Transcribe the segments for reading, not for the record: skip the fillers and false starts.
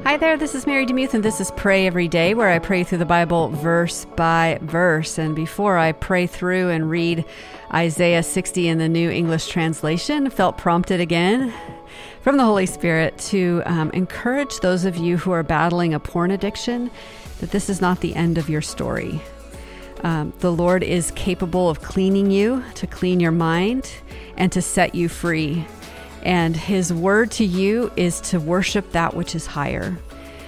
Hi there, this is Mary DeMuth, and this is Pray Every Day, where I pray through the Bible verse by verse. And before I pray through and read Isaiah 60 in the New English Translation, felt prompted again from the Holy Spirit to encourage those of you who are battling a porn addiction that this is not the end of your story. The Lord is capable of cleaning you, to clean your mind, and to set you free. And His word to you is to worship that which is higher,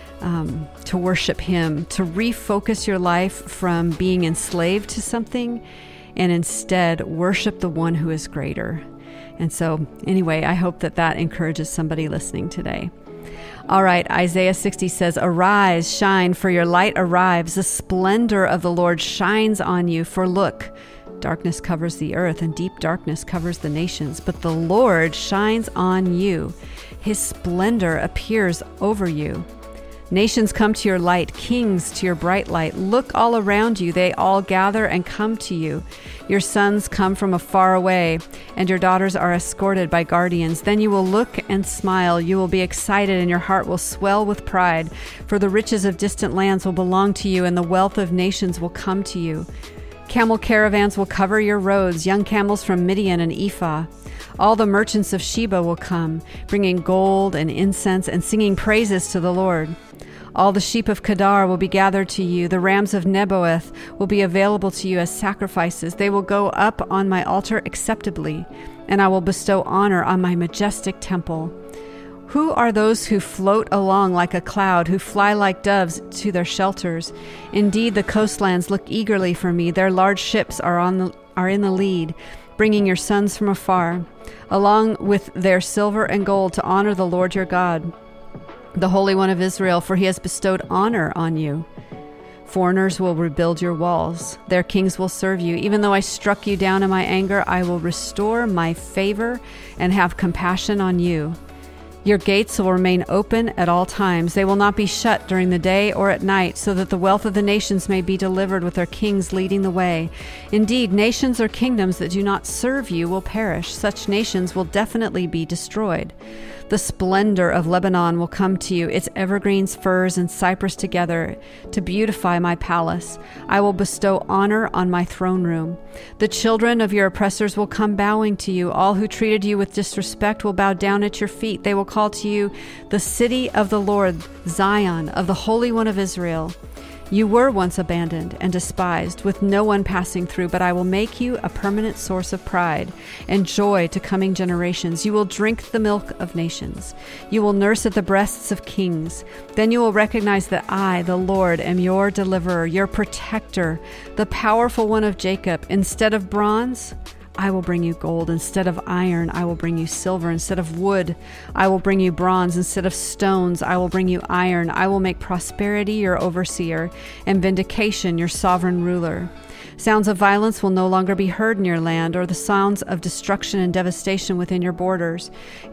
to worship Him, to refocus your life from being enslaved to something, and instead worship the one who is greater. And so anyway, I hope that that encourages somebody listening today. All right, Isaiah 60 says, "Arise, shine, for your light arrives. The splendor of the Lord shines on you. For look, darkness covers the earth, and deep darkness covers the nations. But the Lord shines on you. His splendor appears over you. Nations come to your light, kings to your bright light. Look all around you. They all gather and come to you. Your sons come from afar away, and your daughters are escorted by guardians. Then you will look and smile. You will be excited, and your heart will swell with pride. For the riches of distant lands will belong to you, and the wealth of nations will come to you. Camel caravans will cover your roads, young camels from Midian and Ephah. All the merchants of Sheba will come, bringing gold and incense and singing praises to the Lord. All the sheep of Kedar will be gathered to you. The rams of Nebaioth will be available to you as sacrifices. They will go up on my altar acceptably, and I will bestow honor on my majestic temple. Who are those who float along like a cloud, who fly like doves to their shelters? Indeed, the coastlands look eagerly for me. Their large ships are in the lead, bringing your sons from afar, along with their silver and gold, to honor the Lord your God, the Holy One of Israel, for He has bestowed honor on you. Foreigners will rebuild your walls. Their kings will serve you. Even though I struck you down in my anger, I will restore my favor and have compassion on you. Your gates will remain open at all times. They will not be shut during the day or at night, so that the wealth of the nations may be delivered with their kings leading the way. Indeed, nations or kingdoms that do not serve you will perish. Such nations will definitely be destroyed. The splendor of Lebanon will come to you, its evergreens, firs, and cypress together to beautify my palace. I will bestow honor on my throne room. The children of your oppressors will come bowing to you. All who treated you with disrespect will bow down at your feet. They will call to you the city of the Lord, Zion, of the Holy One of Israel. You were once abandoned and despised, with no one passing through, but I will make you a permanent source of pride and joy to coming generations. You will drink the milk of nations. You will nurse at the breasts of kings. Then you will recognize that I, the Lord, am your deliverer, your protector, the powerful one of Jacob. Instead of bronze, I will bring you gold. Instead of iron, I will bring you silver. Instead of wood, I will bring you bronze. Instead of stones, I will bring you iron. I will make prosperity your overseer and vindication your sovereign ruler. Sounds of violence will no longer be heard in your land, or the sounds of destruction and devastation within your borders.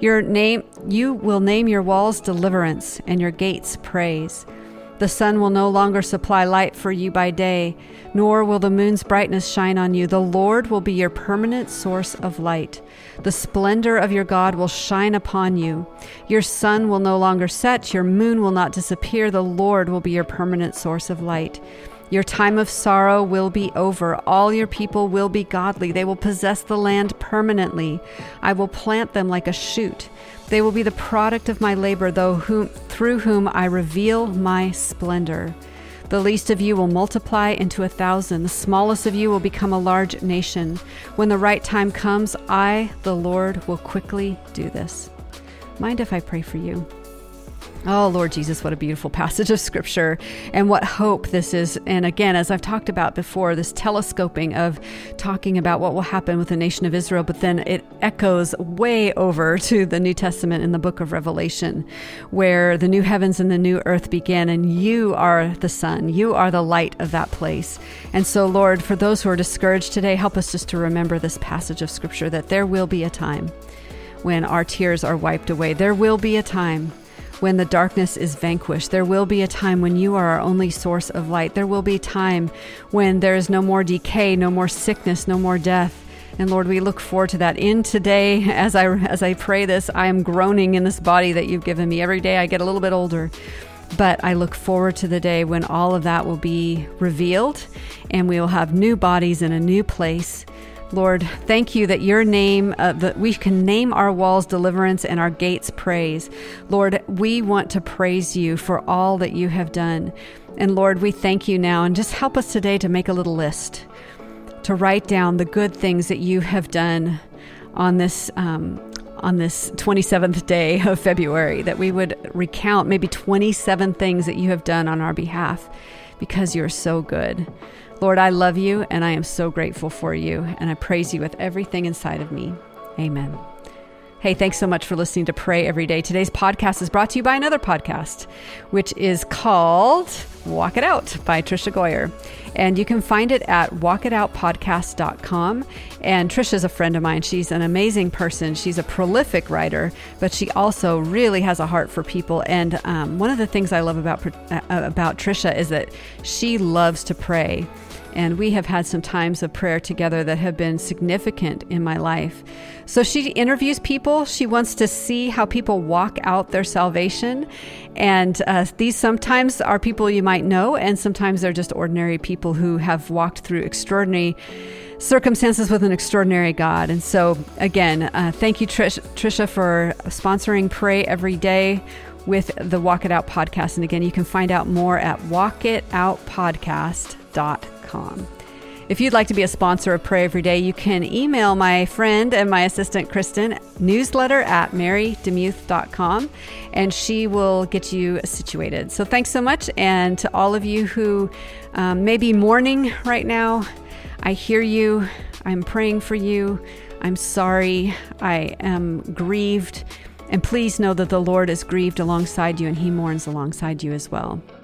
You will name your walls deliverance and your gates praise. The sun will no longer supply light for you by day, nor will the moon's brightness shine on you. The Lord will be your permanent source of light. The splendor of your God will shine upon you. Your sun will no longer set, your moon will not disappear. The Lord will be your permanent source of light. Your time of sorrow will be over. All your people will be godly. They will possess the land permanently. I will plant them like a shoot. They will be the product of my labor, through whom I reveal my splendor. The least of you will multiply into 1,000. The smallest of you will become a large nation. When the right time comes, I, the Lord, will quickly do this. Mind if I pray for you? Oh, Lord Jesus, what a beautiful passage of Scripture, and what hope this is. And again, as I've talked about before, this telescoping of talking about what will happen with the nation of Israel, but then it echoes way over to the New Testament in the book of Revelation, where the new heavens and the new earth begin, and you are the sun. You are the light of that place. And so, Lord, for those who are discouraged today, help us just to remember this passage of Scripture, that there will be a time when our tears are wiped away. There will be a time when the darkness is vanquished. There will be a time when you are our only source of light. There will be a time when there is no more decay, no more sickness, no more death. And Lord, we look forward to that. In today, as I pray this, I am groaning in this body that you've given me. Every day I get a little bit older. But I look forward to the day when all of that will be revealed and we will have new bodies in a new place. Lord, thank you that your name, that we can name our walls deliverance and our gates praise. Lord, we want to praise you for all that you have done. And Lord, we thank you now, and just help us today to make a little list, to write down the good things that you have done on this 27th day of February, that we would recount maybe 27 things that you have done on our behalf, because you're so good. Lord, I love you and I am so grateful for you, and I praise you with everything inside of me. Amen. Hey, thanks so much for listening to Pray Every Day. Today's podcast is brought to you by another podcast, which is called Walk It Out by Tricia Goyer. And you can find it at walkitoutpodcast.com. And Tricia's a friend of mine. She's an amazing person. She's a prolific writer, but she also really has a heart for people. And one of the things I love about Tricia is that she loves to pray. And we have had some times of prayer together that have been significant in my life. So she interviews people. She wants to see how people walk out their salvation. And these sometimes are people you might know, and sometimes they're just ordinary people who have walked through extraordinary circumstances with an extraordinary God. And so again, thank you, Tricia, for sponsoring Pray Every Day with the Walk It Out podcast. And again, you can find out more at walkitoutpodcast.com. If you'd like to be a sponsor of Pray Every Day, you can email my friend and my assistant, Kristen, newsletter@marydemuth.com, and she will get you situated. So thanks so much. And to all of you who may be mourning right now, I hear you. I'm praying for you. I'm sorry. I am grieved. And please know that the Lord is grieved alongside you, and he mourns alongside you as well.